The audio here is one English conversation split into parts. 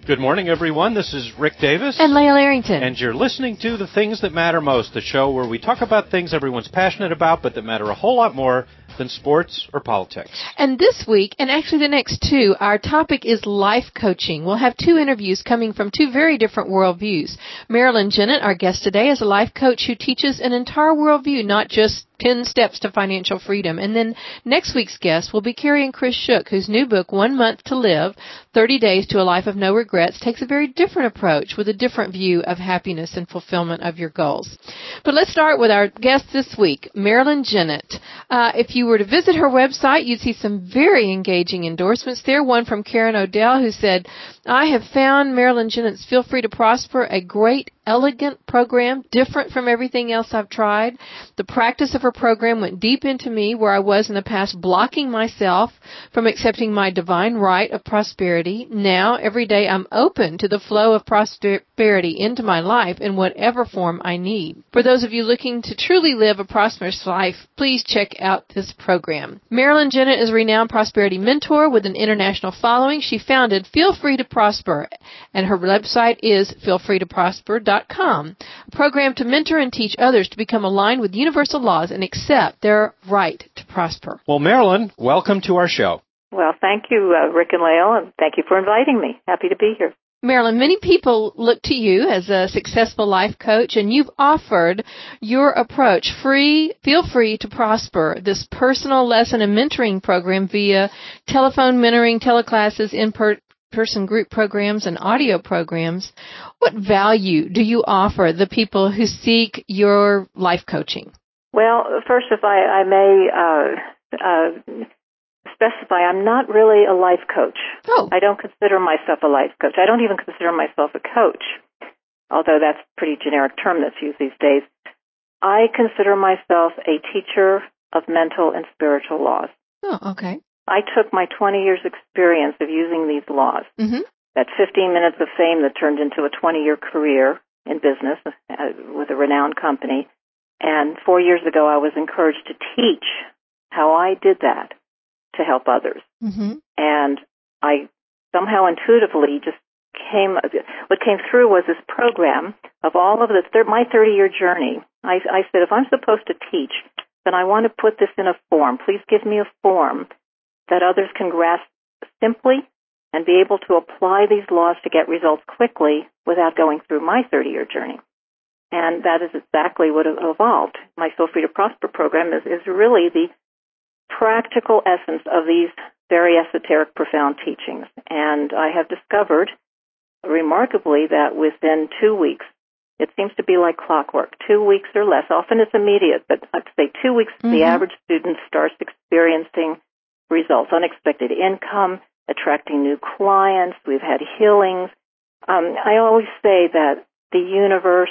Good morning, everyone. This is Rick Davis. And Leah Larrington. And you're listening to The Things That Matter Most, the show where we talk about things everyone's passionate about, but that matter a whole lot more than sports or politics. And this week, and actually the next two, our topic is life coaching. We'll have two interviews coming from two very different worldviews. Marilyn Jennett, our guest today, is a life coach who teaches an entire worldview, not just 10 steps to financial freedom. And then next week's guest will be Carrie and Chris Shook, whose new book, 1 Month to Live, 30 Days to a Life of No Regrets, takes a very different approach with a different view of happiness and fulfillment of your goals. But let's start with our guest this week, Marilyn Jennett. If you were to visit her website, you'd see some very engaging endorsements there. One from Karen Odell, who said, I have found Marilyn Jennett's Feel Free to Prosper a great, elegant program, different from everything else I've tried. The practice of her program went deep into me, where I was in the past blocking myself from accepting my divine right of prosperity. Now, every day, I'm open to the flow of prosperity into my life in whatever form I need. For those of you looking to truly live a prosperous life, please check out this program. Marilyn Jennett is a renowned prosperity mentor with an international following. She founded Feel Free to Prosper, and her website is feelfreetoprosper.com, a program to mentor and teach others to become aligned with universal laws and accept their right to prosper. Well, Marilyn, welcome to our show. Well, thank you, Rick and Leah, and thank you for inviting me. Happy to be here. Marilyn, many people look to you as a successful life coach, and you've offered your approach, Feel Free to Prosper, this personal lesson and mentoring program via telephone mentoring, teleclasses, in-person group programs, and audio programs. What value do you offer the people who seek your life coaching? Well, first, if I may specify, I'm not really a life coach. Oh. I don't consider myself a life coach. I don't even consider myself a coach, although that's a pretty generic term that's used these days. I consider myself a teacher of mental and spiritual laws. Oh, okay. I took my 20 years experience of using these laws, that 15 minutes of fame that turned into a 20-year career in business with a renowned company, and 4 years ago I was encouraged to teach how I did that to help others. And I somehow intuitively what came through was this program of all of my 30-year journey. I said, if I'm supposed to teach, then I want to put this in a form. Please give me a form that others can grasp simply and be able to apply these laws to get results quickly without going through my 30-year journey. And that is exactly what evolved. My Feel Free to Prosper program is really the practical essence of these very esoteric, profound teachings. And I have discovered, remarkably, that within 2 weeks, it seems to be like clockwork, 2 weeks or less. Often it's immediate, but I'd say 2 weeks, the average student starts experiencing results, unexpected income, attracting new clients. We've had healings. I always say that the universe,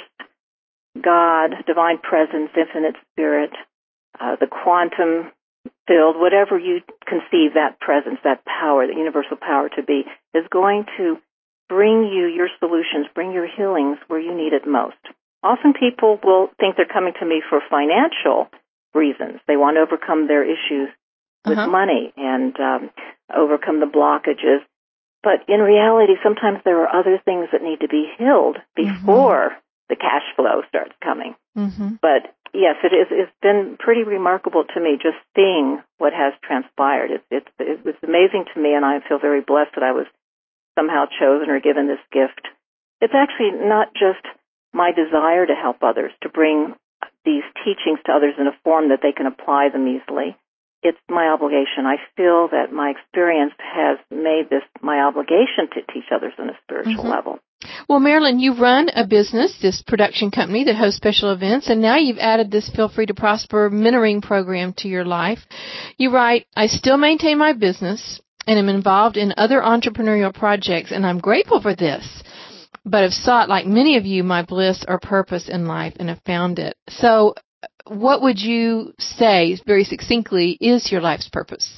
God, divine presence, infinite spirit, the quantum field, whatever you conceive that presence, that power, the universal power to be, is going to bring you your solutions, bring your healings where you need it most. Often people will think they're coming to me for financial reasons. They want to overcome their issues with money and overcome the blockages. But in reality, sometimes there are other things that need to be healed before the cash flow starts coming. But yes, it's been pretty remarkable to me just seeing what has transpired. It was amazing to me, and I feel very blessed that I was somehow chosen or given this gift. It's actually not just my desire to help others, to bring these teachings to others in a form that they can apply them easily. It's my obligation. I feel that my experience has made this my obligation to teach others on a spiritual level. Well, Marilyn, you run a business, this production company that hosts special events, and now you've added this Feel Free to Prosper mentoring program to your life. You write, I still maintain my business and am involved in other entrepreneurial projects, and I'm grateful for this, but have sought, like many of you, my bliss or purpose in life and have found it. So what would you say, very succinctly, is your life's purpose?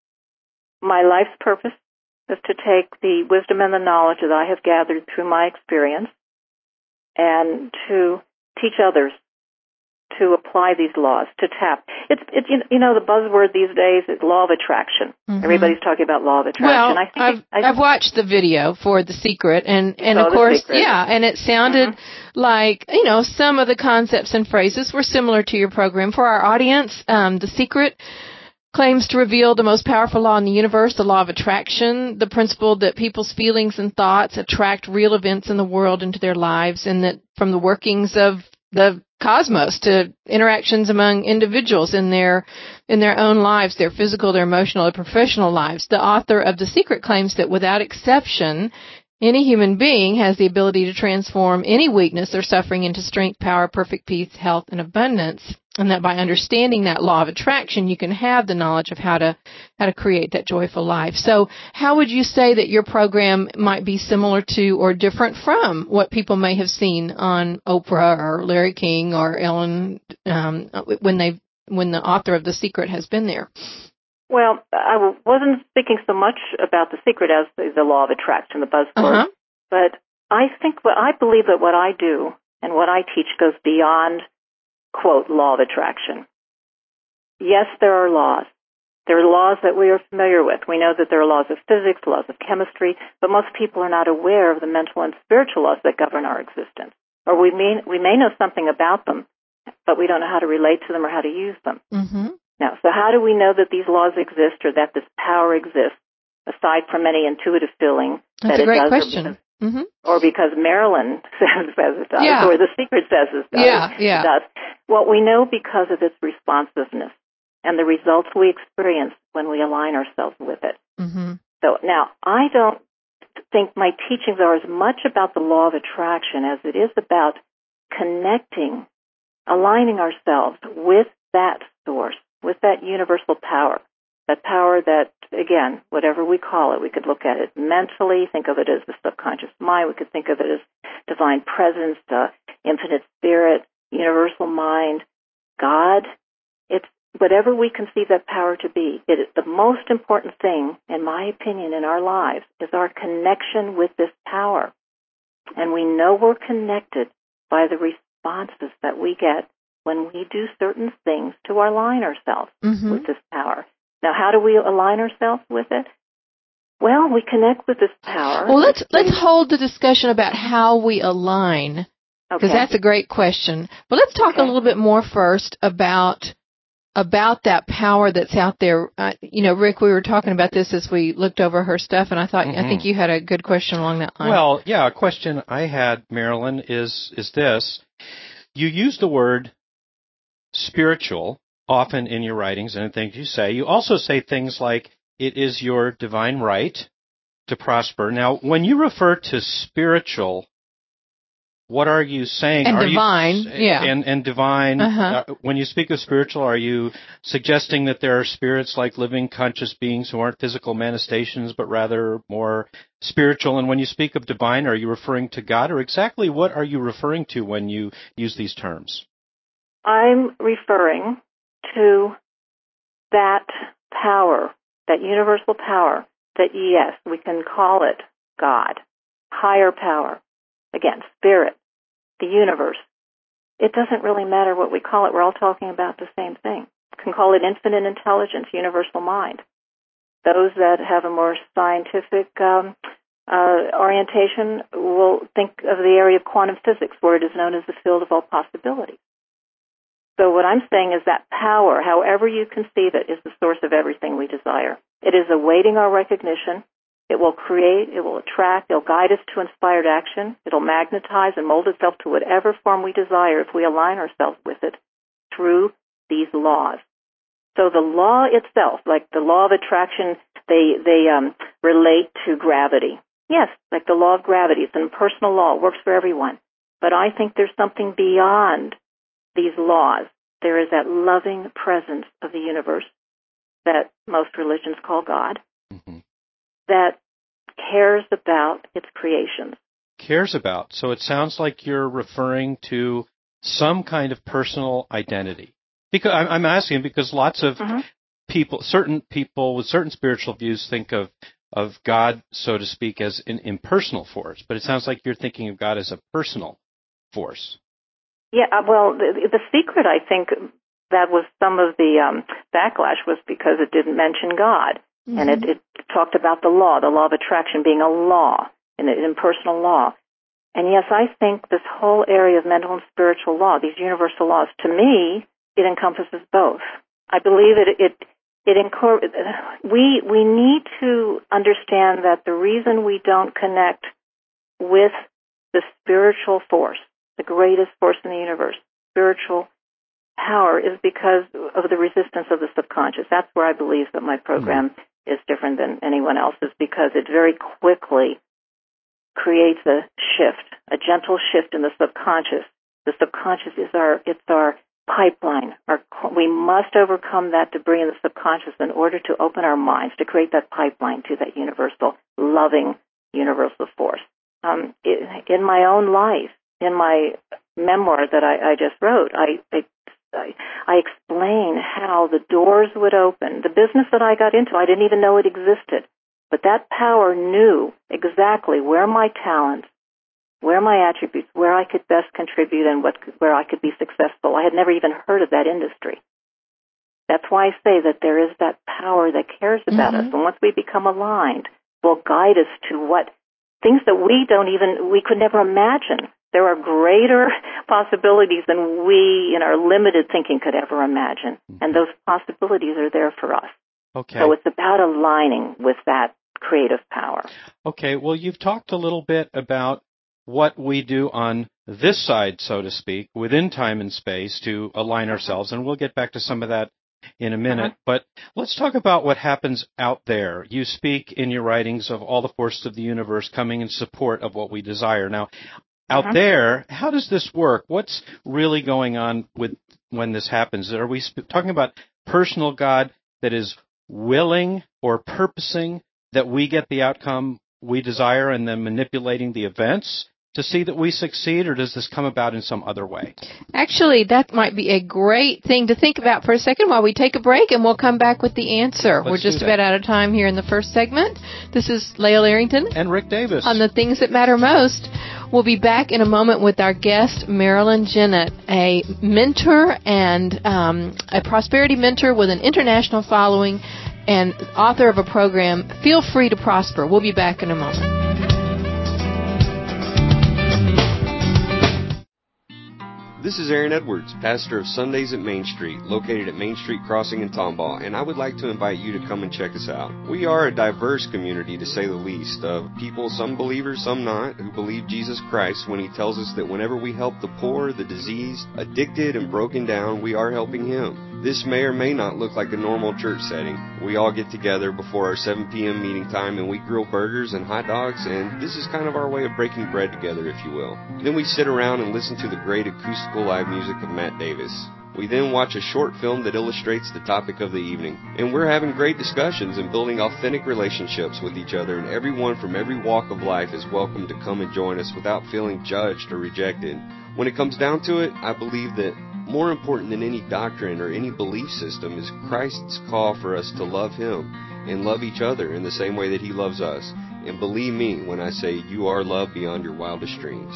My life's purpose is to take the wisdom and the knowledge that I have gathered through my experience and to teach others to apply these laws, to tap. It's the buzzword these days is law of attraction. Mm-hmm. Everybody's talking about law of attraction. Well, I've watched the video for The Secret, and of course, and it sounded like, some of the concepts and phrases were similar to your program. For our audience, The Secret claims to reveal the most powerful law in the universe, the law of attraction, the principle that people's feelings and thoughts attract real events in the world into their lives, and that from the workings of the cosmos to interactions among individuals in their own lives, their physical, their emotional, their professional lives. The author of The Secret claims that without exception, any human being has the ability to transform any weakness or suffering into strength, power, perfect peace, health, and abundance. And that by understanding that law of attraction, you can have the knowledge of how to create that joyful life. So how would you say that your program might be similar to or different from what people may have seen on Oprah or Larry King or Ellen when the author of The Secret has been there? Well, I wasn't speaking so much about The Secret as the law of attraction, the buzzword. But I believe that what I do and what I teach goes beyond, quote, law of attraction. Yes, there are laws. There are laws that we are familiar with. We know that there are laws of physics, laws of chemistry, but most people are not aware of the mental and spiritual laws that govern our existence. Or we may know something about them, but we don't know how to relate to them or how to use them. Mm-hmm. Now, so how do we know that these laws exist or that this power exists, aside from any intuitive feeling that it does? That's a great question. Or because Marilyn says it does, or The Secret says it does. It does. Well, we know because of its responsiveness and the results we experience when we align ourselves with it. Mm-hmm. So now, I don't think my teachings are as much about the law of attraction as it is about connecting, aligning ourselves with that source, with that universal power. That power that, again, whatever we call it, we could look at it mentally, think of it as the subconscious mind, we could think of it as divine presence, infinite spirit, universal mind, God. It's whatever we conceive that power to be. It is the most important thing, in my opinion, in our lives, is our connection with this power. And we know we're connected by the responses that we get when we do certain things to align ourselves with this power. Now, how do we align ourselves with it? Well, we connect with this power. Well, let's hold the discussion about how we align, because that's a great question. But let's talk a little bit more first about that power that's out there. Rick, we were talking about this as we looked over her stuff, and I think you had a good question along that line. Well, yeah, a question I had, Marilyn, is this. You use the word spiritual often in your writings and things you say. You also say things like, it is your divine right to prosper. Now, when you refer to spiritual, what are you saying? And divine, And divine. When you speak of spiritual, are you suggesting that there are spirits like living conscious beings who aren't physical manifestations, but rather more spiritual? And when you speak of divine, are you referring to God? Or exactly what are you referring to when you use these terms? I'm referring to that power, that universal power, that yes, we can call it God, higher power, again, spirit, the universe. It doesn't really matter what we call it. We're all talking about the same thing. We can call it infinite intelligence, universal mind. Those that have a more scientific orientation will think of the area of quantum physics, where it is known as the field of all possibilities. So what I'm saying is that power, however you conceive it, is the source of everything we desire. It is awaiting our recognition. It will create, it will attract, it will guide us to inspired action. It will magnetize and mold itself to whatever form we desire if we align ourselves with it through these laws. So the law itself, like the law of attraction, they relate to gravity. Yes, like the law of gravity. It's an impersonal law. It works for everyone. But I think there's something beyond these laws. There is that loving presence of the universe that most religions call God, that cares about its creations. Cares about. So it sounds like you're referring to some kind of personal identity. Because I'm asking because lots of people, certain people with certain spiritual views think of God, so to speak, as an impersonal force. But it sounds like you're thinking of God as a personal force. Yeah, well, the secret, I think, that was some of the backlash was because it didn't mention God. Mm-hmm. And it talked about the law of attraction being a law, an impersonal law. And yes, I think this whole area of mental and spiritual law, these universal laws, to me, it encompasses both. I believe we need to understand that the reason we don't connect with the spiritual force, the greatest force in the universe, spiritual power, is because of the resistance of the subconscious. That's where I believe that my program is different than anyone else's, because it very quickly creates a shift, a gentle shift in the subconscious. The subconscious is our pipeline. We must overcome that debris in the subconscious in order to open our minds, to create that pipeline to that universal, loving, universal force. In my own life, in my memoir that I just wrote, I explain how the doors would open. The business that I got into, I didn't even know it existed. But that power knew exactly where my talents, where my attributes, where I could best contribute, and where I could be successful. I had never even heard of that industry. That's why I say that there is that power that cares about us. And once we become aligned, will guide us to what things that we could never imagine. There are greater possibilities than we in our limited thinking could ever imagine. And those possibilities are there for us. Okay. So it's about aligning with that creative power. Okay. Well, you've talked a little bit about what we do on this side, so to speak, within time and space to align ourselves, and we'll get back to some of that in a minute. But let's talk about what happens out there. You speak in your writings of all the forces of the universe coming in support of what we desire. Now, out there, how does this work? What's really going on when this happens? Are we talking about personal God that is willing or purposing that we get the outcome we desire and then manipulating the events to see that we succeed, or does this come about in some other way? Actually, that might be a great thing to think about for a second while we take a break, and we'll come back with the answer. We're just about out of time here in the first segment. This is Lael Arrington and Rick Davis on The Things That Matter Most. We'll be back in a moment with our guest, Marilyn Jennett, a mentor and a prosperity mentor with an international following and author of a program, Feel Free to Prosper. We'll be back in a moment. This is Aaron Edwards, pastor of Sundays at Main Street, located at Main Street Crossing in Tomball, and I would like to invite you to come and check us out. We are a diverse community, to say the least, of people, some believers, some not, who believe Jesus Christ when He tells us that whenever we help the poor, the diseased, addicted, and broken down, we are helping Him. This may or may not look like a normal church setting. We all get together before our 7 p.m. meeting time and we grill burgers and hot dogs, and this is kind of our way of breaking bread together, if you will. Then we sit around and listen to the great acoustical live music of Matt Davis. We then watch a short film that illustrates the topic of the evening. And we're having great discussions and building authentic relationships with each other, and everyone from every walk of life is welcome to come and join us without feeling judged or rejected. When it comes down to it, I believe that more important than any doctrine or any belief system is Christ's call for us to love Him and love each other in the same way that He loves us. And believe me when I say you are loved beyond your wildest dreams.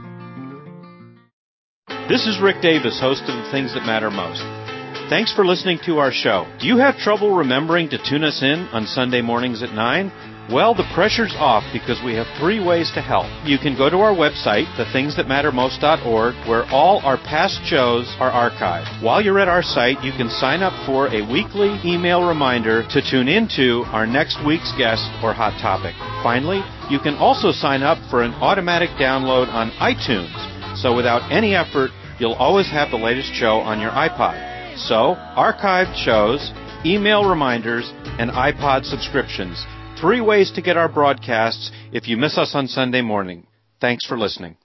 This is Rick Davis, host of The Things That Matter Most. Thanks for listening to our show. Do you have trouble remembering to tune us in on Sunday mornings at 9? Well, the pressure's off because we have 3 ways to help. You can go to our website, thethingsthatmattermost.org, where all our past shows are archived. While you're at our site, you can sign up for a weekly email reminder to tune into our next week's guest or hot topic. Finally, you can also sign up for an automatic download on iTunes. So without any effort, you'll always have the latest show on your iPod. So, archived shows, email reminders, and iPod subscriptions. 3 ways to get our broadcasts if you miss us on Sunday morning. Thanks for listening.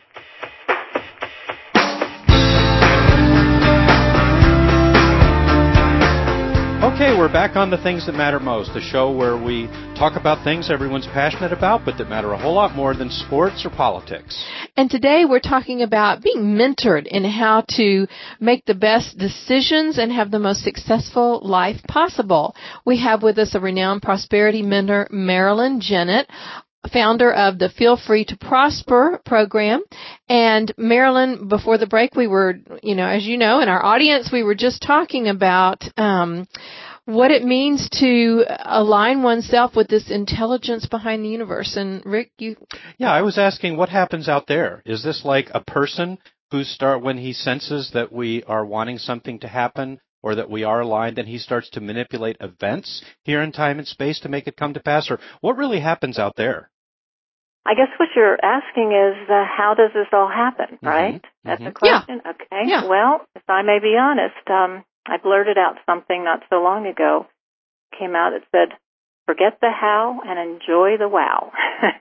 Okay, we're back on The Things That Matter Most, a show where we talk about things everyone's passionate about, but that matter a whole lot more than sports or politics. And today we're talking about being mentored in how to make the best decisions and have the most successful life possible. We have with us a renowned prosperity mentor, Marilyn Jennett, founder of the Feel Free to Prosper program. And Marilyn, before the break, we were, as you know, in our audience, we were just talking about what it means to align oneself with this intelligence behind the universe. And Rick, you... Yeah, I was asking what happens out there. Is this like a person when he senses that we are wanting something to happen or that we are aligned, and he starts to manipulate events here in time and space to make it come to pass? Or what really happens out there? I guess what you're asking is, how does this all happen, right? Mm-hmm. That's the question? Yeah. Okay. Yeah. Well, if I may be honest, I blurted out something not so long ago. Came out, it said, forget the how and enjoy the wow.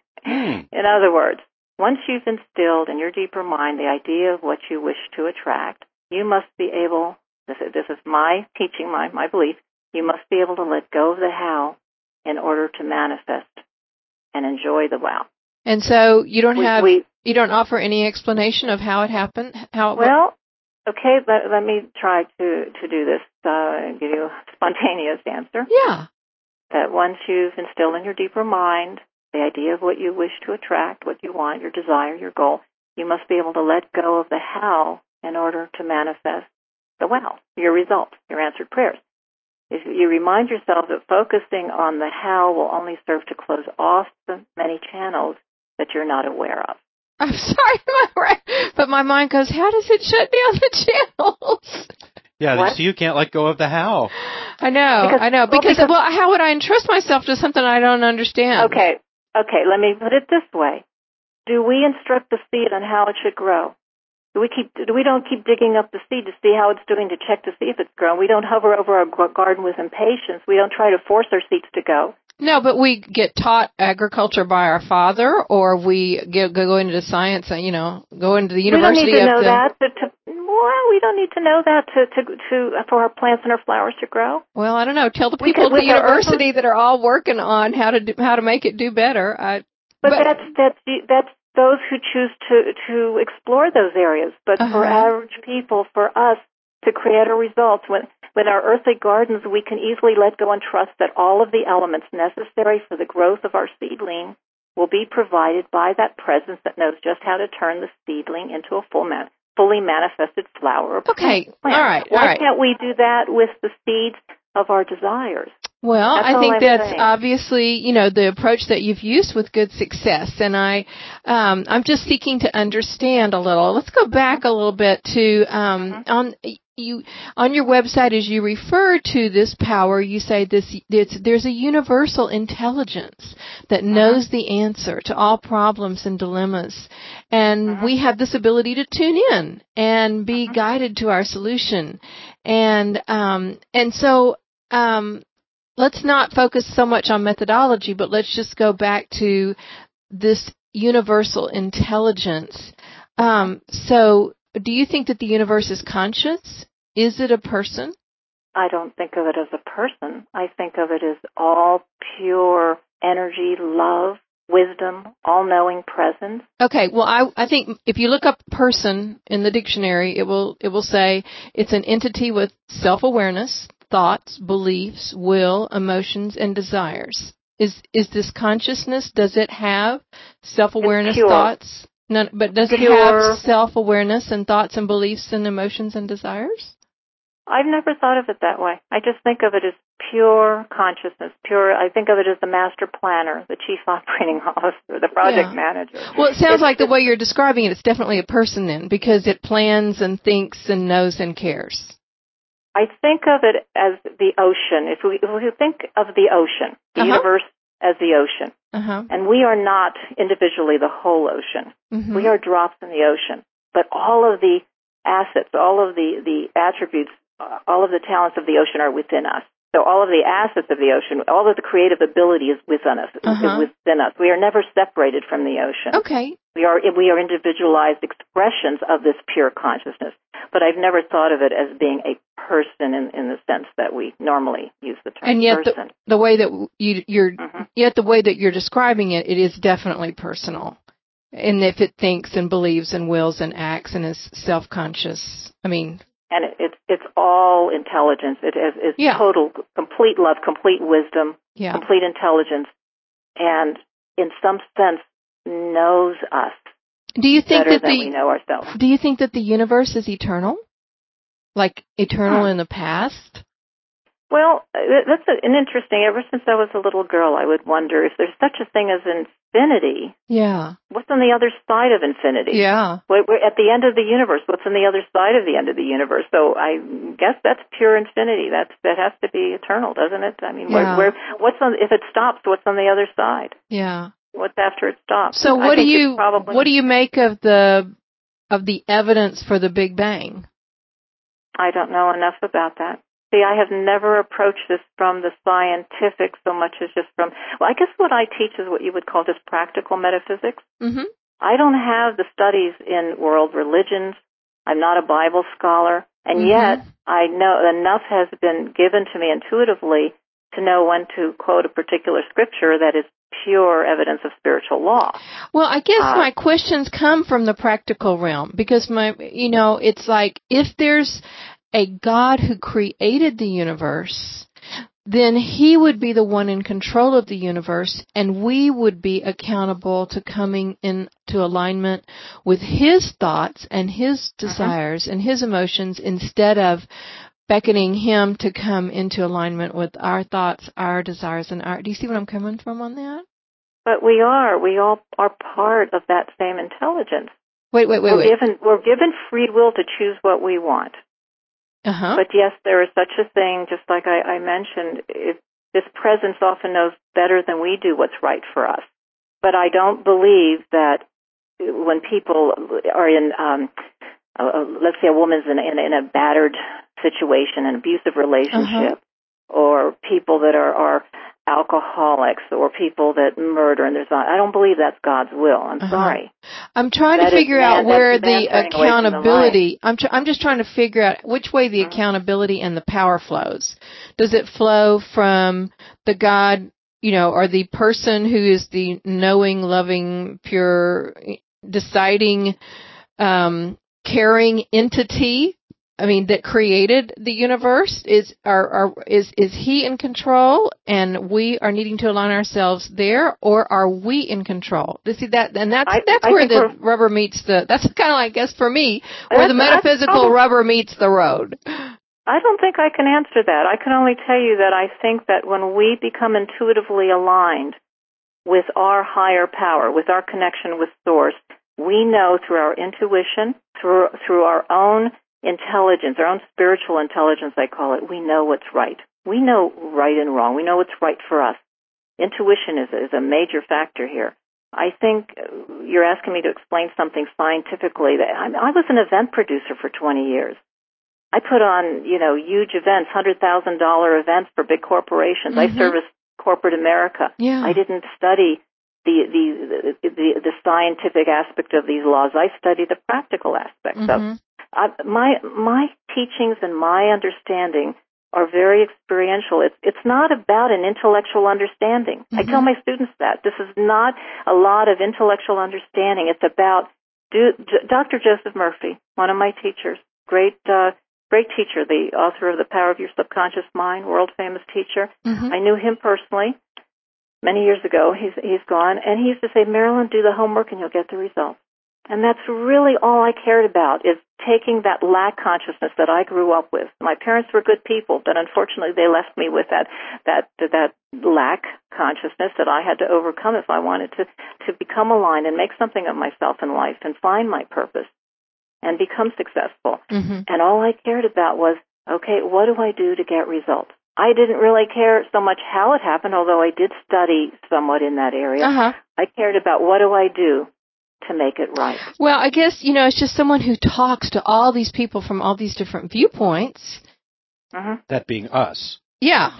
In other words, once you've instilled in your deeper mind the idea of what you wish to attract, you must be able, this is my teaching, my belief, you must be able to let go of the how in order to manifest and enjoy the wow. And so you don't you don't offer any explanation of how it happened? Okay, let me try to do this and give you a spontaneous answer. Yeah. That once you've instilled in your deeper mind the idea of what you wish to attract, what you want, your desire, your goal, you must be able to let go of the how in order to manifest the wow, your results, your answered prayers. If you remind yourself that focusing on the how will only serve to close off the many channels that you're not aware of. I'm sorry, but my mind goes, how does it shut down the channels? Yeah, so you can't let go of the how. I know. Because how would I entrust myself to something I don't understand? Okay, let me put it this way. Do we instruct the seed on how it should grow? We don't keep digging up the seed to see how it's doing, to check to see if it's grown. We don't hover over our garden with impatience. We don't try to force our seeds to go. No, but we get taught agriculture by our father, or we go into science, go into the university. We don't need to know that. We don't need to know that for our plants and our flowers to grow. Well, I don't know. Tell the people at the university that are all working on how to make it do better. But that's those who choose to explore those areas. But for average people, for us to create our results, when our earthly gardens, we can easily let go and trust that all of the elements necessary for the growth of our seedling will be provided by that presence that knows just how to turn the seedling into a fully manifested flower or plant. All right. Why can't we do that with the seeds of our desires? Well, I think that's obviously, the approach that you've used with good success. And I'm just seeking to understand a little. Let's go back a little bit to, on your website, as you refer to this power, you say there's a universal intelligence that knows the answer to all problems and dilemmas. And we have this ability to tune in and be guided to our solution. And so, let's not focus so much on methodology, but let's just go back to this universal intelligence. So do you think that the universe is conscious? Is it a person? I don't think of it as a person. I think of it as all pure energy, love, wisdom, all-knowing presence. Okay, well, I think if you look up person in the dictionary, it will say it's an entity with self-awareness, thoughts, beliefs, will, emotions, and desires. Is this consciousness? Does it have self-awareness, thoughts? No, but does it have self-awareness and thoughts and beliefs and emotions and desires? I've never thought of it that way. I just think of it as pure consciousness, I think of it as the master planner, the chief operating officer, the project manager. Well, it sounds like the way you're describing it, it's definitely a person then, because it plans and thinks and knows and cares. I think of it as the ocean. If we think of the ocean, the universe as the ocean, and we are not individually the whole ocean. We are drops in the ocean. But all of the assets, all of the attributes, all of the talents of the ocean are within us. So all of the assets of the ocean, all of the creative ability is within us. We are never separated from the ocean. Okay. We are individualized expressions of this pure consciousness. But I've never thought of it as being a person in the sense that we normally use the term person. And yet the way that the way that you're describing it, it is definitely personal. And if it thinks and believes and wills and acts and is self-conscious, and it's all intelligence. It is total, complete love, complete wisdom, complete intelligence, and in some sense, knows us better than we know ourselves. Do you think that the universe is eternal? Like eternal in the past? Well, that's an interesting. Ever since I was a little girl, I would wonder if there's such a thing as infinity. Yeah. What's on the other side of infinity? Yeah. We're at the end of the universe. What's on the other side of the end of the universe? So I guess that's pure infinity. That has to be eternal, doesn't it? I mean, what's on? If it stops, what's on the other side? Yeah. What's after it stops? So what do you make of the evidence for the Big Bang? I don't know enough about that. See, I have never approached this from the scientific so much as just from, well, I guess what I teach is what you would call just practical metaphysics. Mm-hmm. I don't have the studies in world religions. I'm not a Bible scholar. And yet, I know enough has been given to me intuitively to know when to quote a particular scripture that is pure evidence of spiritual law. Well, I guess my questions come from the practical realm because it's like if there's a God who created the universe, then He would be the one in control of the universe, and we would be accountable to coming into alignment with His thoughts and His desires and His emotions instead of beckoning Him to come into alignment with our thoughts, our desires, and do you see what I'm coming from on that? But we all are part of that same intelligence. Wait. We're given free will to choose what we want. Uh-huh. But yes, there is such a thing, just like I mentioned, this presence often knows better than we do what's right for us. But I don't believe that when people are in, let's say a woman's in a battered situation, an abusive relationship, or people that are alcoholics, or people that murder, and I don't believe that's God's will. I'm sorry. I'm trying to figure out where the accountability. I'm just trying to figure out which way the accountability and the power flows. Does it flow from the God, or the person who is the knowing, loving, pure, deciding, caring entity? I mean, that created the universe? Is He in control, and we are needing to align ourselves there, or are we in control? See that, and that's where the rubber meets the. That's kind of, I guess, for me, where the metaphysical rubber meets the road. I don't think I can answer that. I can only tell you that I think that when we become intuitively aligned with our higher power, with our connection with Source, we know through our intuition, through our own intelligence, our own spiritual intelligence, I call it, we know what's right. We know right and wrong. We know what's right for us. Intuition is a major factor here. I think you're asking me to explain something scientifically. I was an event producer for 20 years. I put on, huge events, $100,000 events for big corporations. I serviced corporate America. Yeah. I didn't study the scientific aspect of these laws. I studied the practical aspects of my teachings and my understanding are very experiential. It's not about an intellectual understanding. I tell my students that. This is not a lot of intellectual understanding. It's about Dr. Joseph Murphy, one of my teachers, great teacher, the author of The Power of Your Subconscious Mind, world-famous teacher. I knew him personally many years ago. He's gone. And he used to say, Marilyn, do the homework and you'll get the results. And that's really all I cared about, is taking that lack consciousness that I grew up with. My parents were good people, but unfortunately they left me with that lack consciousness that I had to overcome if I wanted to become aligned and make something of myself in life and find my purpose and become successful. And all I cared about was, okay, what do I do to get results? I didn't really care so much how it happened, although I did study somewhat in that area. I cared about what do I do to make it right. Well, I guess, it's just someone who talks to all these people from all these different viewpoints. That being us. Yeah.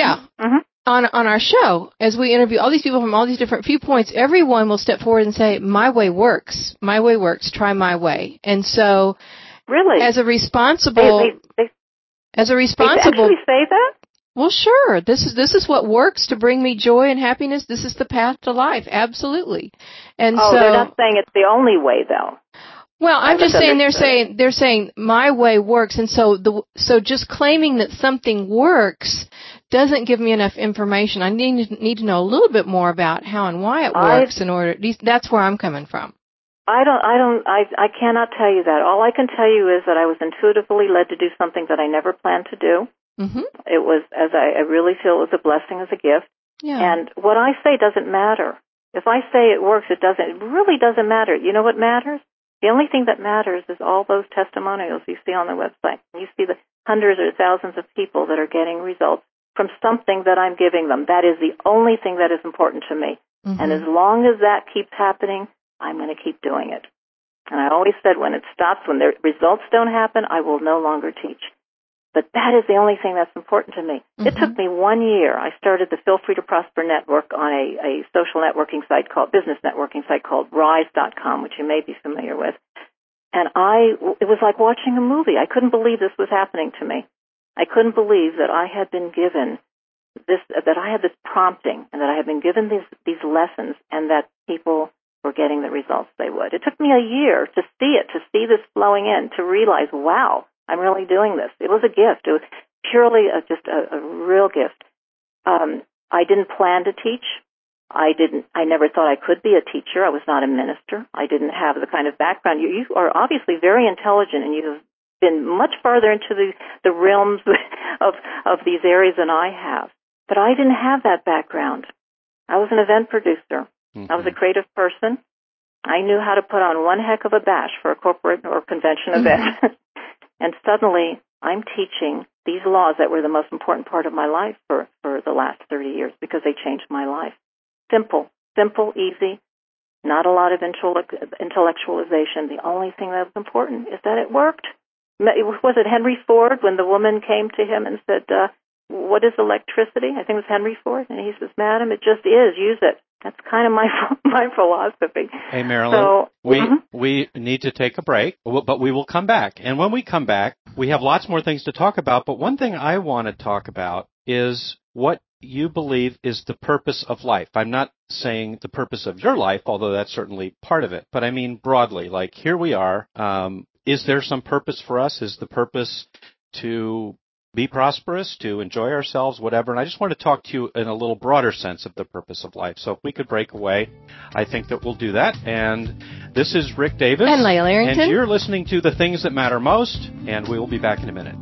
On our show, as we interview all these people from all these different viewpoints, everyone will step forward and say, my way works. My way works. Try my way. And so, really, as a responsible... They actually say that? Well, sure. This is what works to bring me joy and happiness. This is the path to life. Absolutely. And so they're not saying it's the only way, though. Well, I'm just saying they're saying my way works, and so just claiming that something works doesn't give me enough information. I need to know a little bit more about how and why it works in order. That's where I'm coming from. I cannot tell you that. All I can tell you is that I was intuitively led to do something that I never planned to do. Mm-hmm. It was, I really feel it was a blessing as a gift. Yeah. And what I say doesn't matter. If I say it works, it really doesn't matter. You know what matters? The only thing that matters is all those testimonials you see on the website. You see the hundreds or thousands of people that are getting results from something that I'm giving them. That is the only thing that is important to me. Mm-hmm. And as long as that keeps happening, I'm going to keep doing it. And I always said when it stops, when the results don't happen, I will no longer teach. But that is the only thing that's important to me. Mm-hmm. It took me 1 year. I started the Feel Free to Prosper Network on a social networking site business networking site called Rise.com, which you may be familiar with. And it was like watching a movie. I couldn't believe this was happening to me. I couldn't believe that I had been given that I had this prompting and that I had been given these lessons and that people were getting the results they would. It took me a year to see this flowing in, to realize, wow, I'm really doing this. It was a gift. It was purely just a real gift. I didn't plan to teach. I never thought I could be a teacher. I was not a minister. I didn't have the kind of background. You are obviously very intelligent, and you have been much farther into the realms of these areas than I have. But I didn't have that background. I was an event producer. Mm-hmm. I was a creative person. I knew how to put on one heck of a bash for a corporate or convention event. Mm-hmm. And suddenly, I'm teaching these laws that were the most important part of my life for the last 30 years because they changed my life. Simple, easy, not a lot of intellectualization. The only thing that was important is that it worked. Was it Henry Ford when the woman came to him and said, what is electricity? I think it was Henry Ford. And he says, madam, it just is. Use it. That's kind of my philosophy. Hey, Marilyn, we need to take a break, but we will come back. And when we come back, we have lots more things to talk about. But one thing I want to talk about is what you believe is the purpose of life. I'm not saying the purpose of your life, although that's certainly part of it. But I mean broadly, like here we are. Is there some purpose for us? Is the purpose to be prosperous, to enjoy ourselves, whatever? And I just want to talk to you in a little broader sense of the purpose of life. So if we could break away, I think that we'll do that. And this is Rick Davis. And Leila Arrington. And you're listening to The Things That Matter Most, and we will be back in a minute.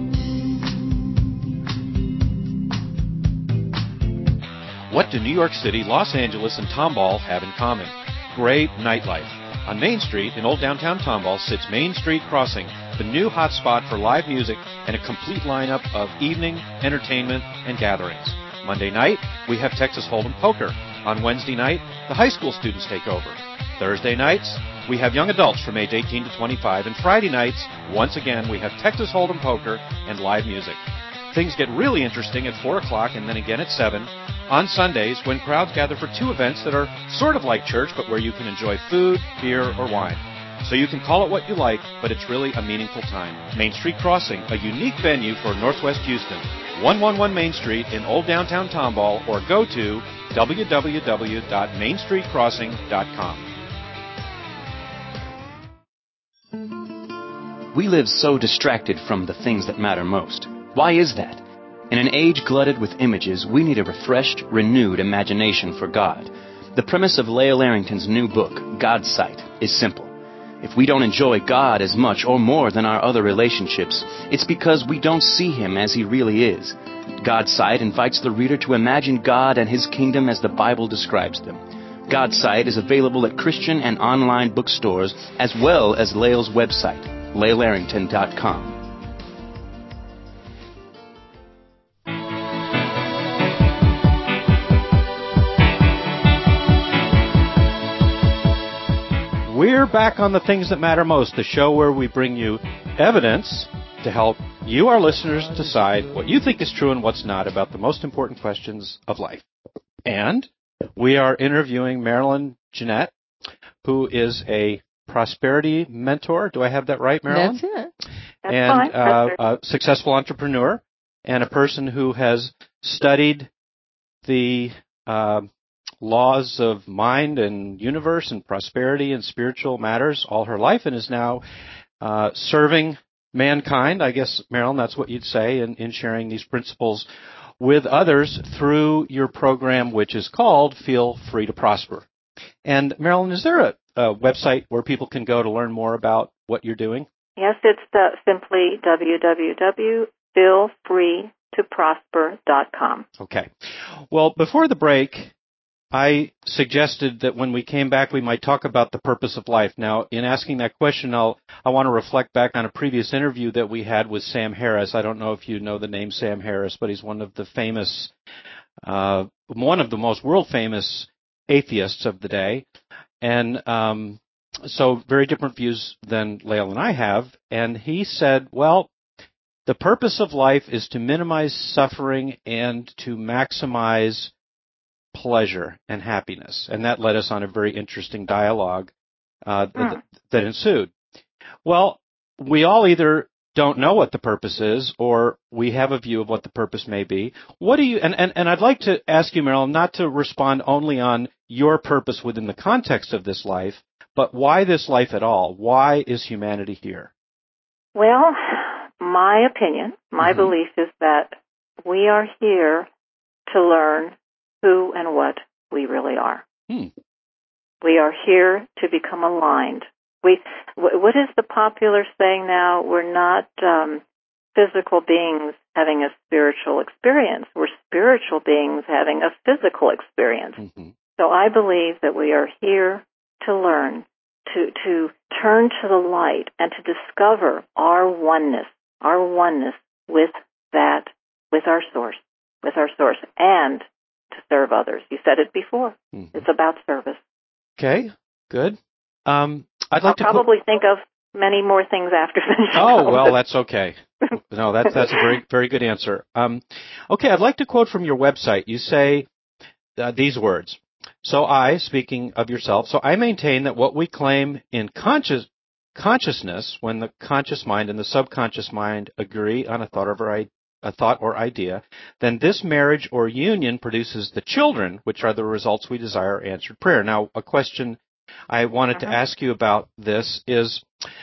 What do New York City, Los Angeles, and Tomball have in common? Great nightlife. On Main Street in Old Downtown Tomball sits Main Street Crossing, the new hotspot for live music and a complete lineup of evening entertainment and gatherings. Monday night, we have Texas Hold'em Poker. On Wednesday night, the high school students take over. Thursday nights, we have young adults from age 18 to 25. And Friday nights, once again, we have Texas Hold'em Poker and live music. Things get really interesting at 4 o'clock and then again at 7 on Sundays when crowds gather for two events that are sort of like church, but where you can enjoy food, beer, or wine. So you can call it what you like, but it's really a meaningful time. Main Street Crossing, a unique venue for Northwest Houston. 111 Main Street in Old Downtown Tomball, or go to www.mainstreetcrossing.com. We live so distracted from the things that matter most. Why is that? In an age glutted with images, we need a refreshed, renewed imagination for God. The premise of Leila Arrington's new book, God's Sight, is simple. If we don't enjoy God as much or more than our other relationships, it's because we don't see Him as He really is. God's Sight invites the reader to imagine God and His kingdom as the Bible describes them. God's Sight is available at Christian and online bookstores as well as Leila's website, LeilaArrington.com. We're back on The Things That Matter Most, the show where we bring you evidence to help you, our listeners, decide what you think is true and what's not about the most important questions of life. And we are interviewing Marilyn Jeanette, who is a prosperity mentor. Do I have that right, Marilyn? That's it. That's fine. A successful entrepreneur and a person who has studied the laws of mind and universe and prosperity and spiritual matters all her life and is now serving mankind. I guess, Marilyn, that's what you'd say in sharing these principles with others through your program, which is called Feel Free to Prosper. And Marilyn, is there a website where people can go to learn more about what you're doing? Yes, it's simply www.feelfreetoprosper.com. Okay. Well, before the break, I suggested that when we came back, we might talk about the purpose of life. Now, in asking that question, I want to reflect back on a previous interview that we had with Sam Harris. I don't know if you know the name Sam Harris, but he's one of the most world famous atheists of the day. And so very different views than Lael and I have. And he said, well, the purpose of life is to minimize suffering and to maximize pleasure and happiness. And that led us on a very interesting dialogue that ensued. Well, we all either don't know what the purpose is or we have a view of what the purpose may be. What do you, and I'd like to ask you, Marilyn, not to respond only on your purpose within the context of this life, but why this life at all? Why is humanity here? Well, my opinion, my belief is that we are here to learn who and what we really are. We are here to become aligned. What is the popular saying now? We're not physical beings having a spiritual experience. We're spiritual beings having a physical experience. So I believe that we are here to learn, to turn to the light and to discover our oneness with our source, and to serve others. You said it before. It's about service. Okay, good. I'll probably think of many more things after this. Oh, well, that's okay. No, that's a very, very good answer. Okay, I'd like to quote from your website. You say these words. So I, speaking of yourself, so I maintain that what we claim in consciousness, when the conscious mind and the subconscious mind agree on a thought or idea, then this marriage or union produces the children, which are the results we desire, answered prayer. Now, a question I wanted to ask you about this is,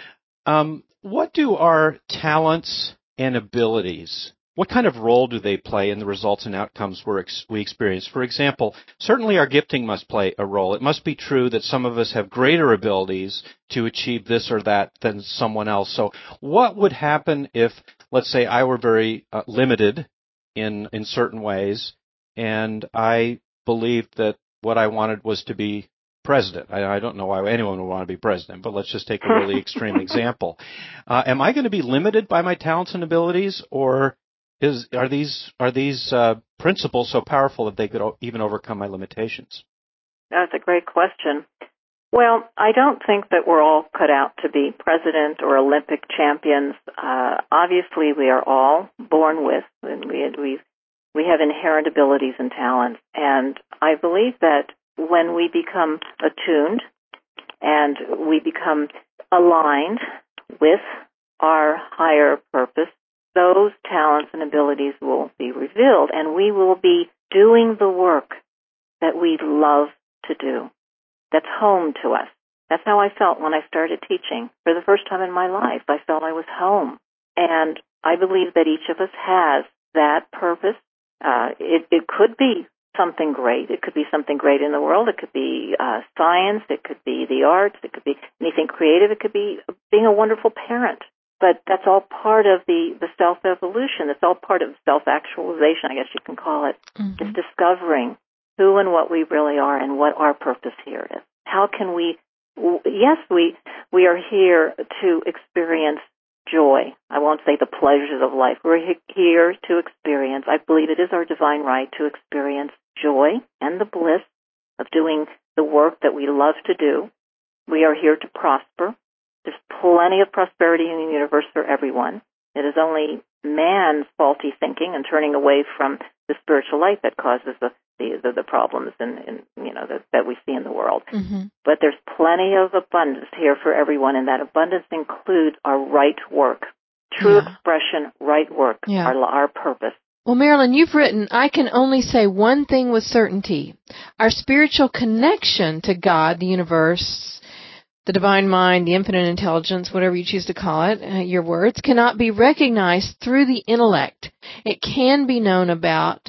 what do our talents and abilities, what kind of role do they play in the results and outcomes we experience? For example, certainly our gifting must play a role. It must be true that some of us have greater abilities to achieve this or that than someone else. So what would happen if, let's say, I were very limited in certain ways, and I believed that what I wanted was to be president? I don't know why anyone would want to be president, but let's just take a really extreme example. Am I going to be limited by my talents and abilities, or are these principles so powerful that they could even overcome my limitations? That's a great question. Well, I don't think that we're all cut out to be president or Olympic champions. Obviously, we are all born with, and we have inherent abilities and talents. And I believe that when we become attuned and we become aligned with our higher purpose, those talents and abilities will be revealed, and we will be doing the work that we love to do. That's home to us. That's how I felt when I started teaching. For the first time in my life, I felt I was home. And I believe that each of us has that purpose. It could be something great. It could be something great in the world. It could be science. It could be the arts. It could be anything creative. It could be being a wonderful parent. But that's all part of the self-evolution. It's all part of self-actualization, I guess you can call it. It's discovering who and what we really are and what our purpose here is. How can we, yes, we are here to experience joy. I won't say the pleasures of life. We're here to experience, I believe it is our divine right to experience joy and the bliss of doing the work that we love to do. We are here to prosper. There's plenty of prosperity in the universe for everyone. It is only man's faulty thinking and turning away from the spiritual light that causes the problems that we see in the world. But there's plenty of abundance here for everyone, and that abundance includes our right work, true expression, right work, our purpose. Well, Marilyn, you've written, I can only say one thing with certainty. Our spiritual connection to God, the universe, the divine mind, the infinite intelligence, whatever you choose to call it, your words, cannot be recognized through the intellect. It can be known about,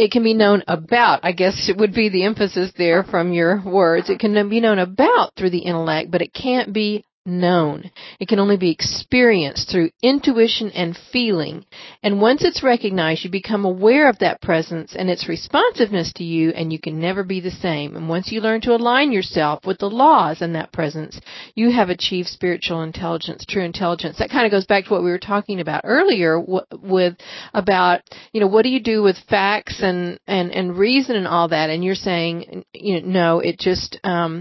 I guess it would be the emphasis there from your words. It can be known about through the intellect, but it can't be known. It can only be experienced through intuition and feeling. And once it's recognized, you become aware of that presence and its responsiveness to you, and you can never be the same. And once you learn to align yourself with the laws in that presence, you have achieved spiritual intelligence, true intelligence. That kind of goes back to what we were talking about earlier about, what do you do with facts and reason and all that? And you're saying, no, it just,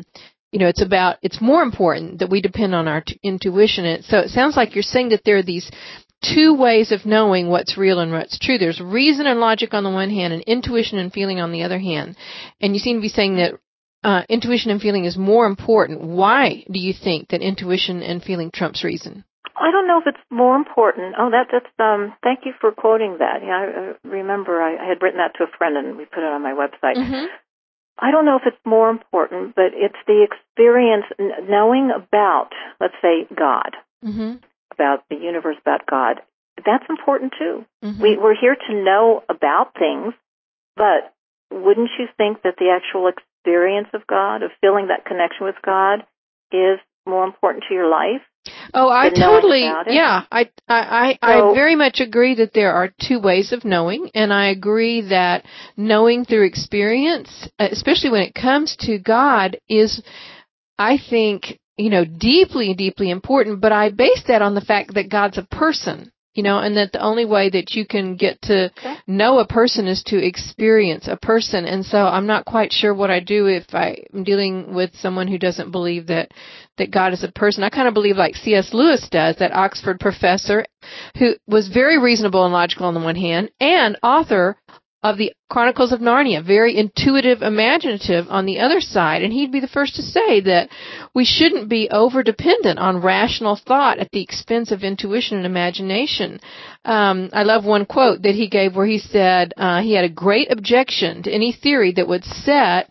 it's more important that we depend on our intuition. So it sounds like you're saying that there are these two ways of knowing what's real and what's true. There's reason and logic on the one hand and intuition and feeling on the other hand. And you seem to be saying that intuition and feeling is more important. Why do you think that intuition and feeling trumps reason? I don't know if it's more important. Oh, that's thank you for quoting that. Yeah, I remember I had written that to a friend and we put it on my website. Mm-hmm. I don't know if it's more important, but it's the experience, knowing about, let's say, God, mm-hmm. about the universe, about God. That's important, too. Mm-hmm. We're here to know about things, but wouldn't you think that the actual experience of God, of feeling that connection with God, is more important to your life? Oh, I totally, yeah. I very much agree that there are two ways of knowing, and I agree that knowing through experience, especially when it comes to God, is, I think, deeply, deeply important, but I base that on the fact that God's a person. And that the only way that you can get to know a person is to experience a person. And so I'm not quite sure what I do if I'm dealing with someone who doesn't believe that God is a person. I kind of believe like C.S. Lewis does, that Oxford professor who was very reasonable and logical on the one hand, and author of the Chronicles of Narnia, very intuitive, imaginative on the other side. And he'd be the first to say that we shouldn't be over-dependent on rational thought at the expense of intuition and imagination. I love one quote that he gave where he said he had a great objection to any theory that would set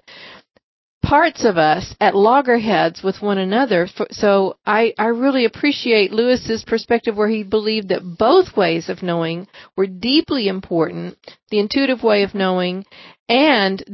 parts of us at loggerheads with one another. So I really appreciate Lewis's perspective where he believed that both ways of knowing were deeply important, the intuitive way of knowing and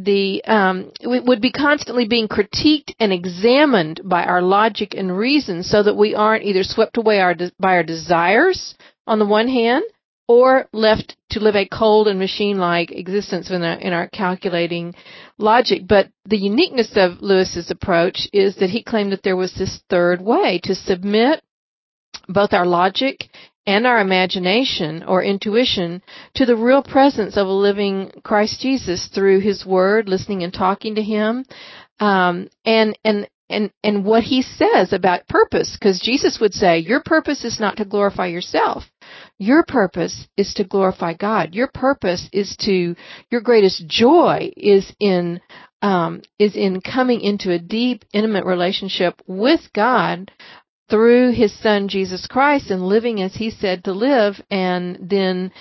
it would be constantly being critiqued and examined by our logic and reason so that we aren't either swept away by our desires on the one hand or left to live a cold and machine-like existence in our calculating logic. But the uniqueness of Lewis's approach is that he claimed that there was this third way, to submit both our logic and our imagination or intuition to the real presence of a living Christ Jesus through His Word, listening and talking to Him, and what He says about purpose. Because Jesus would say, your purpose is not to glorify yourself. Your purpose is to glorify God. Your purpose is your greatest joy is in coming into a deep, intimate relationship with God through His Son, Jesus Christ, and living as He said to live, and then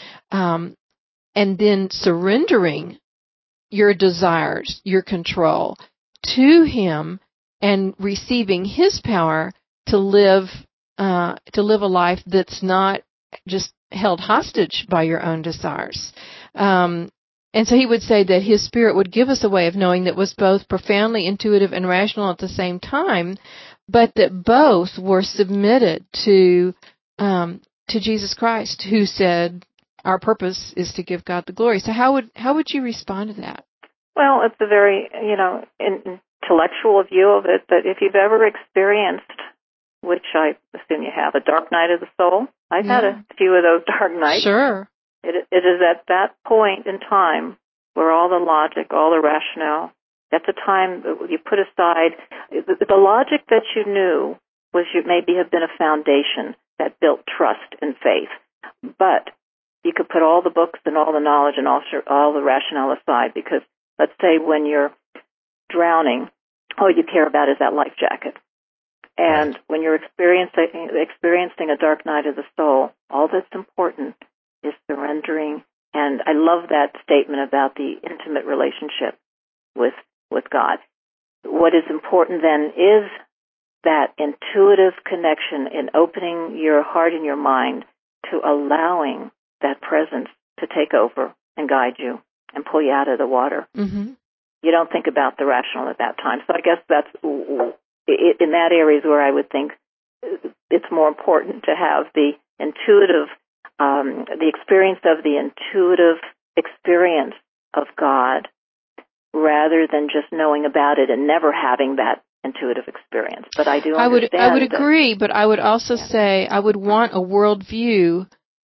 surrendering your desires, your control to Him, and receiving His power to live a life that's not just held hostage by your own desires. And so he would say that His Spirit would give us a way of knowing that was both profoundly intuitive and rational at the same time, but that both were submitted to Jesus Christ, who said, our purpose is to give God the glory. So how would you respond to that? Well, it's a very, intellectual view of it, but if you've ever experienced, which I assume you have, a dark night of the soul, I've had a few of those dark nights. Sure. It is at that point in time where all the logic, all the rationale, that's a time that you put aside. The logic that you knew maybe have been a foundation that built trust and faith. But you could put all the books and all the knowledge and all the rationale aside, because let's say when you're drowning, all you care about is that life jacket. And when you're experiencing a dark night of the soul, all that's important is surrendering. And I love that statement about the intimate relationship with God. What is important then is that intuitive connection in opening your heart and your mind to allowing that presence to take over and guide you and pull you out of the water. Mm-hmm. You don't think about the rational at that time. So I guess that's in that area is where I would think it's more important to have the intuitive, the experience of the intuitive experience of God rather than just knowing about it and never having that intuitive experience. But I do understand. I would agree, but I would also say I would want a worldview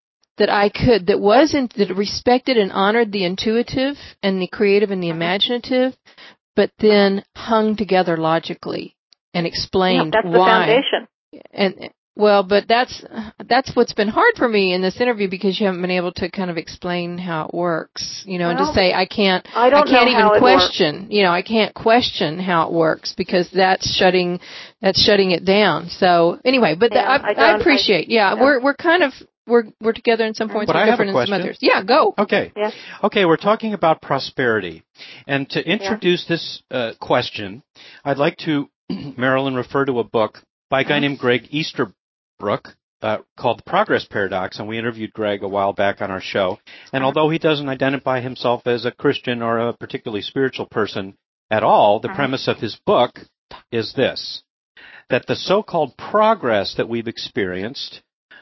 that respected and honored the intuitive and the creative and the imaginative, but then hung together logically and explained that's why. The foundation. But that's what's been hard for me in this interview because you haven't been able to kind of explain how it works, and to say I can't even question, I can't question how it works because that's shutting it down. So anyway, but I appreciate, we're together in some points, we're different in some others. Yeah, go. Okay. Yeah. Okay, we're talking about prosperity. And to introduce this question, I'd like to, Marilyn, refer to a book by a guy named Greg Easterbrook called The Progress Paradox, and we interviewed Greg a while back on our show. And although he doesn't identify himself as a Christian or a particularly spiritual person at all, the premise of his book is this, that the so-called progress that we've experienced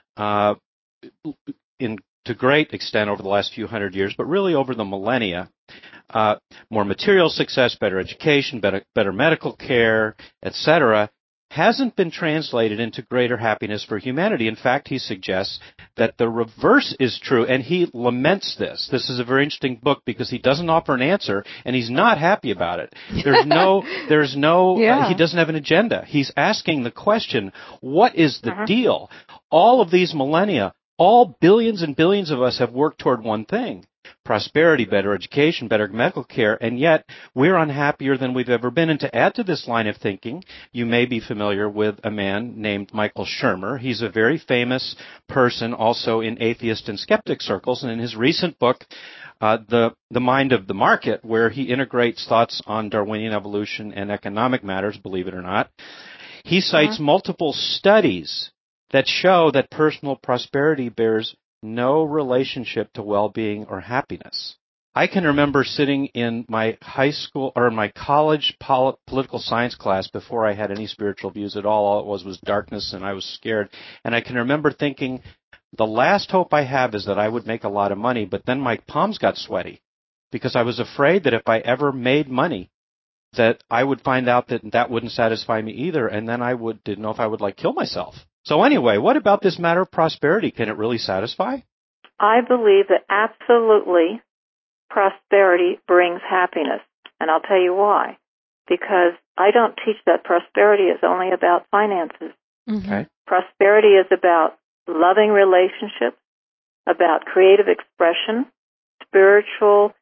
to great extent over the last few hundred years, but really over the millennia, more material success, better education, better medical care, etc., hasn't been translated into greater happiness for humanity. In fact, he suggests that the reverse is true, and he laments this. This is a very interesting book because he doesn't offer an answer, and he's not happy about it. He doesn't have an agenda. He's asking the question, what is the deal? All of these millennia, all billions and billions of us have worked toward one thing, prosperity, better education, better medical care, and yet we're unhappier than we've ever been. And to add to this line of thinking, you may be familiar with a man named Michael Shermer. He's a very famous person also in atheist and skeptic circles, and in his recent book, The Mind of the Market, where he integrates thoughts on Darwinian evolution and economic matters, believe it or not, he cites multiple studies that show that personal prosperity bears no relationship to well-being or happiness. I can remember sitting in my high school or in my college political science class before I had any spiritual views at all. All it was darkness, and I was scared. And I can remember thinking, the last hope I have is that I would make a lot of money, but then my palms got sweaty because I was afraid that if I ever made money, that I would find out that wouldn't satisfy me either, and then didn't know if I would kill myself. So anyway, what about this matter of prosperity? Can it really satisfy? I believe that absolutely prosperity brings happiness, and I'll tell you why. Because I don't teach that prosperity is only about finances. Okay. Prosperity is about loving relationships, about creative expression, spiritual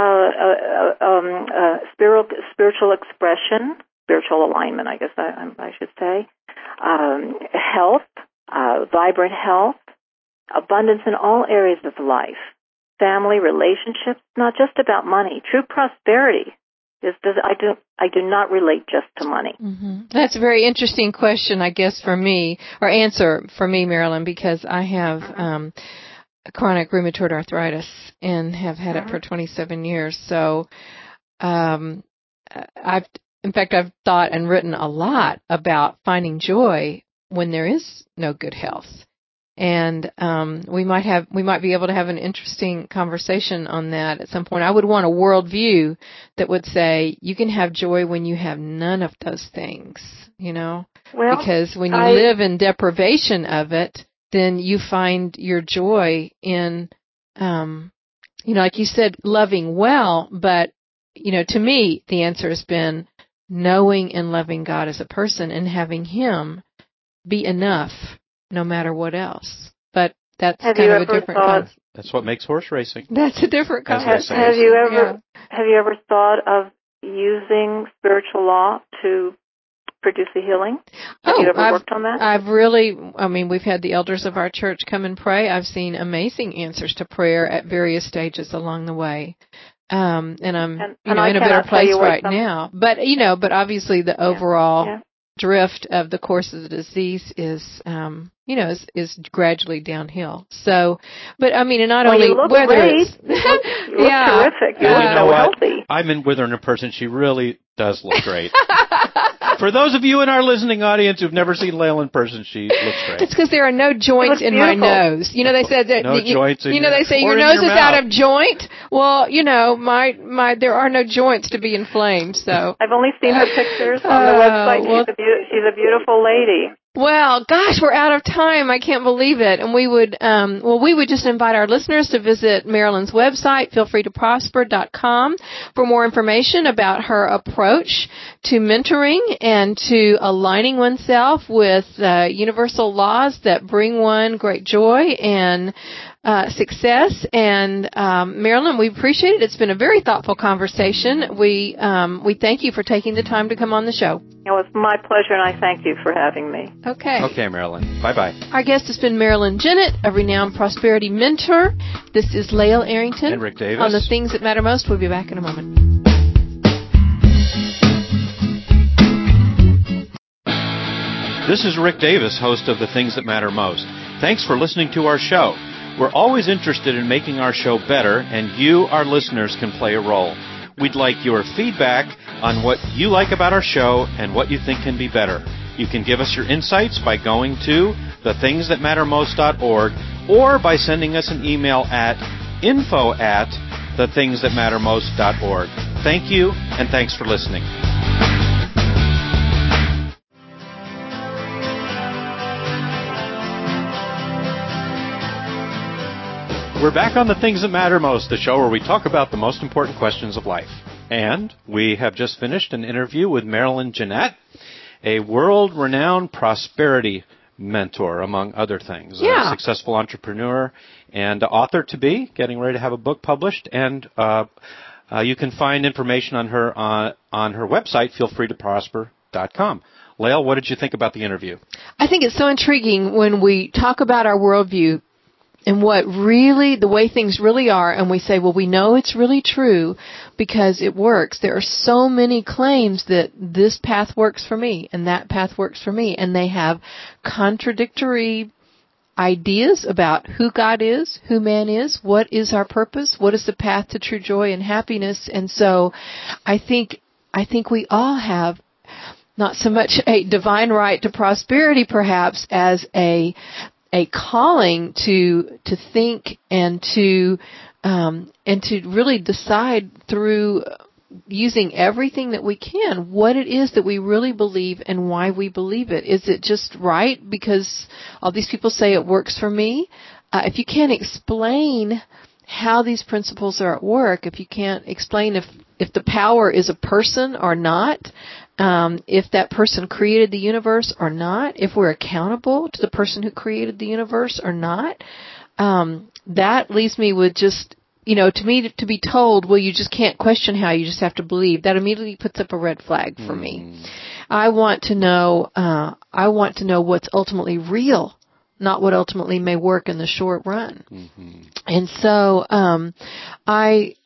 expression, spiritual alignment, I guess I should say, health, vibrant health, abundance in all areas of life, family, relationships, not just about money. True prosperity I do not relate just to money. Mm-hmm. That's a very interesting question, I guess, for me, or answer for me, Marilyn, because I have chronic rheumatoid arthritis and have had it for 27 years. So I've thought and written a lot about finding joy when there is no good health. And we might be able to have an interesting conversation on that at some point. I would want a worldview that would say you can have joy when you have none of those things, Well, because when you live in deprivation of it, then you find your joy in, like you said, loving well. But, to me, the answer has been knowing and loving God as a person and having Him be enough no matter what else. But that's kind of a different concept. That's what makes horse racing. That's a different concept. Have you ever thought of using spiritual law to produce a healing? Have you ever worked on that? We've had the elders of our church come and pray. I've seen amazing answers to prayer at various stages along the way. And I'm in a better place right now. But obviously the overall drift of the course of the disease is gradually downhill. So, but I mean, and not only you look whether great. it's you look terrific. You look so healthy. I'm in with her in a person. She really does look great. For those of you in our listening audience who've never seen Lael in person, she looks great. It's because there are no joints in my nose. You know, they said that. No joints in your mouth. They say your nose is out of joint. Well, there are no joints to be inflamed. So I've only seen her pictures on the website. She's a beautiful lady. Well, gosh, we're out of time. I can't believe it. And we would just invite our listeners to visit Marilyn's website, feelfreetoprosper.com, for more information about her approach to mentoring and to aligning oneself with universal laws that bring one great joy and success. And Marilyn, we appreciate it. It's been a very thoughtful conversation. We thank you for taking the time to come on the show. It was my pleasure, and I thank you for having me. Okay. Okay, Marilyn. Bye-bye. Our guest has been Marilyn Jennett, a renowned prosperity mentor. This is Lael Arrington. And Rick Davis. On The Things That Matter Most. We'll be back in a moment. This is Rick Davis, host of The Things That Matter Most. Thanks for listening to our show. We're always interested in making our show better, and you, our listeners, can play a role. We'd like your feedback on what you like about our show and what you think can be better. You can give us your insights by going to thethingsthatmattermost.org or by sending us an email at info@thethingsthatmattermost.org. Thank you, and thanks for listening. We're back on The Things That Matter Most, the show where we talk about the most important questions of life. And we have just finished an interview with Marilyn Jennett, a world-renowned prosperity mentor, among other things. Yeah. A successful entrepreneur and author-to-be, getting ready to have a book published. And you can find information on her on her website, feelfreetoprosper.com. Lael, what did you think about the interview? I think it's so intriguing when we talk about our worldview and the way things really are, and we say, well, we know it's really true because it works. There are so many claims that this path works for me and that path works for me, and they have contradictory ideas about who God is, who man is, what is our purpose, what is the path to true joy and happiness. And so I think we all have not so much a divine right to prosperity, perhaps, as a calling to think and to really decide through using everything that we can what it is that we really believe and why we believe it. Is it just right because all these people say it works for me? If you can't explain how these principles are at work, if you can't explain if the power is a person or not, if that person created the universe or not, if we're accountable to the person who created the universe or not, that leaves me with just, to me, to be told, well, you just can't question how, you just have to believe. That immediately puts up a red flag for me. I want to know what's ultimately real, not what ultimately may work in the short run. Mm-hmm. And so, I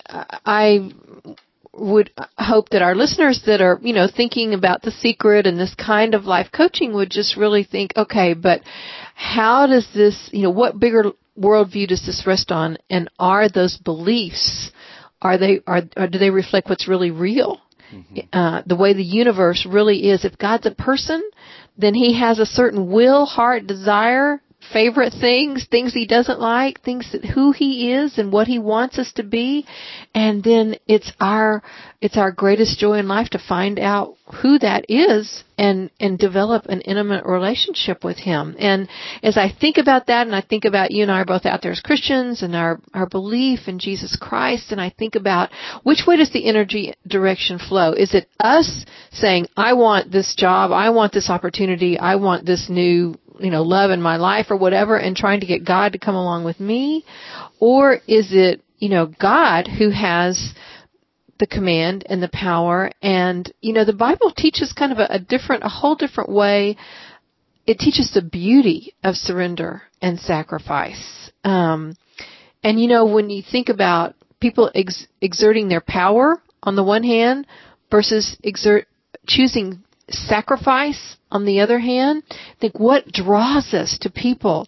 would hope that our listeners that are, thinking about The Secret and this kind of life coaching would just really think, okay, but how does this, what bigger worldview does this rest on? And are those beliefs, do they reflect what's really real? Mm-hmm. The way the universe really is. If God's a person, then he has a certain will, heart, desire, favorite things he doesn't like, who he is and what he wants us to be. And then it's our greatest joy in life to find out who that is and develop an intimate relationship with him. And as I think about that, and I think about you and I are both out there as Christians and our belief in Jesus Christ, and I think about which way does the energy direction flow? Is it us saying, I want this job, I want this opportunity, I want this new love in my life or whatever, and trying to get God to come along with me? Or is it, God who has the command and the power? And, the Bible teaches kind of a whole different way. It teaches the beauty of surrender and sacrifice. And, when you think about people exerting their power on the one hand versus choosing sacrifice, on the other hand, I think what draws us to people?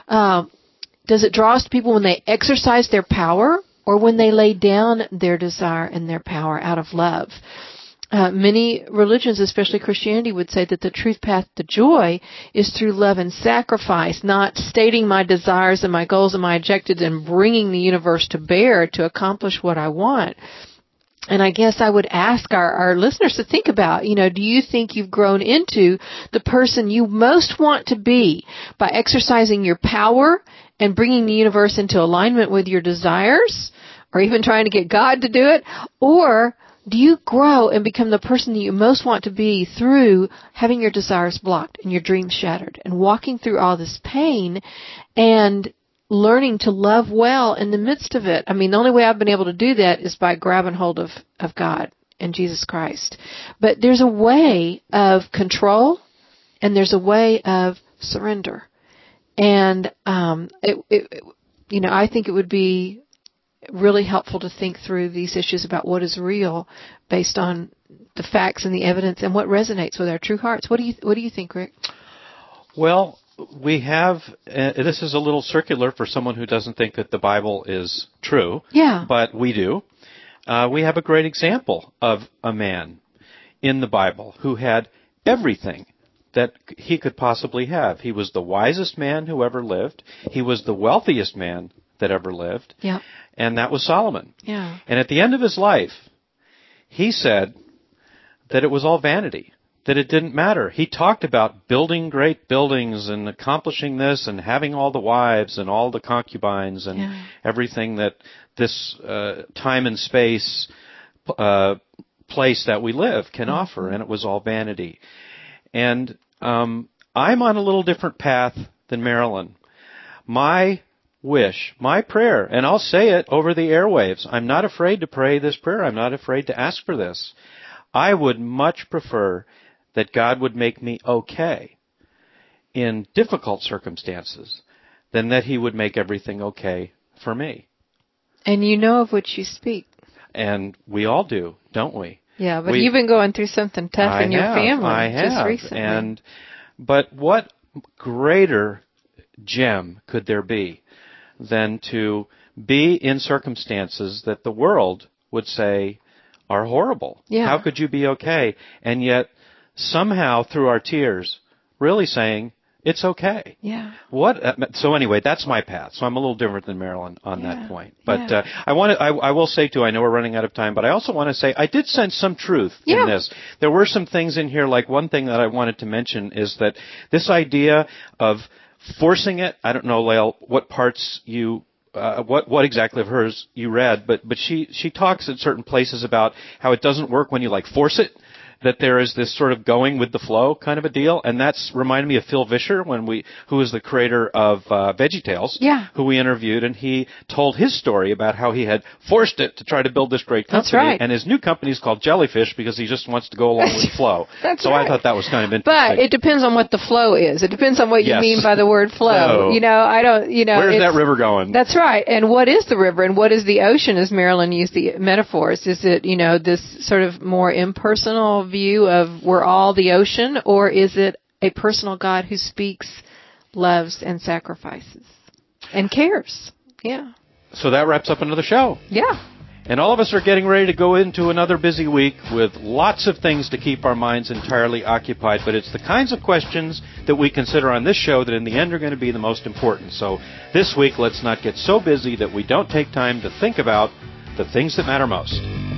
Does it draw us to people when they exercise their power or when they lay down their desire and their power out of love? Many religions, especially Christianity, would say that the truth path to joy is through love and sacrifice, not stating my desires and my goals and my objectives and bringing the universe to bear to accomplish what I want. And I guess I would ask our listeners to think about, do you think you've grown into the person you most want to be by exercising your power and bringing the universe into alignment with your desires, or even trying to get God to do it? Or do you grow and become the person that you most want to be through having your desires blocked and your dreams shattered and walking through all this pain and learning to love well in the midst of it? I mean, the only way I've been able to do that is by grabbing hold of God and Jesus Christ. But there's a way of control and there's a way of surrender. And I think it would be really helpful to think through these issues about what is real based on the facts and the evidence and what resonates with our true hearts. What do you think, Rick? Well, we have, this is a little circular for someone who doesn't think that the Bible is true. Yeah. But we do. We have a great example of a man in the Bible who had everything that he could possibly have. He was the wisest man who ever lived. He was the wealthiest man that ever lived. Yeah. And that was Solomon. Yeah. And at the end of his life, he said that it was all vanity, that it didn't matter. He talked about building great buildings and accomplishing this and having all the wives and all the concubines and everything that this time and space place that we live can offer, and it was all vanity. And I'm on a little different path than Marilyn. My wish, my prayer, and I'll say it over the airwaves, I'm not afraid to pray this prayer. I'm not afraid to ask for this. I would much prefer that God would make me okay in difficult circumstances than that He would make everything okay for me. And you know of which you speak. And we all do, don't we? Yeah, but you've been going through something tough in your family just recently. But what greater gem could there be than to be in circumstances that the world would say are horrible? Yeah. How could you be okay? And yet, somehow, through our tears, really saying, it's okay. Yeah. So anyway, that's my path. So I'm a little different than Marilyn on that point. But I will say too, I know we're running out of time, but I also want to say I did sense some truth in this. There were some things in here, like one thing that I wanted to mention is that this idea of forcing it, I don't know, Lael, what parts you what exactly of hers you read, but she talks at certain places about how it doesn't work when you force it, that there is this sort of going with the flow kind of a deal, and that's reminded me of Phil Vischer who is the creator of VeggieTales, who we interviewed, and he told his story about how he had forced it to try to build this great company, that's right. And his new company is called Jellyfish because he just wants to go along with the flow. That's so right. I thought that was kind of interesting. But it depends on what the flow is. It depends on what you mean by the word flow. Where's that river going? That's right. And what is the river and what is the ocean, as Marilyn used the metaphors? Is it, this sort of more impersonal view of we're all the ocean, or is it a personal God who speaks, loves, and sacrifices and cares? Yeah. So that wraps up another show. Yeah. And all of us are getting ready to go into another busy week with lots of things to keep our minds entirely occupied, but it's the kinds of questions that we consider on this show that in the end are going to be the most important. So this week, let's not get so busy that we don't take time to think about the things that matter most.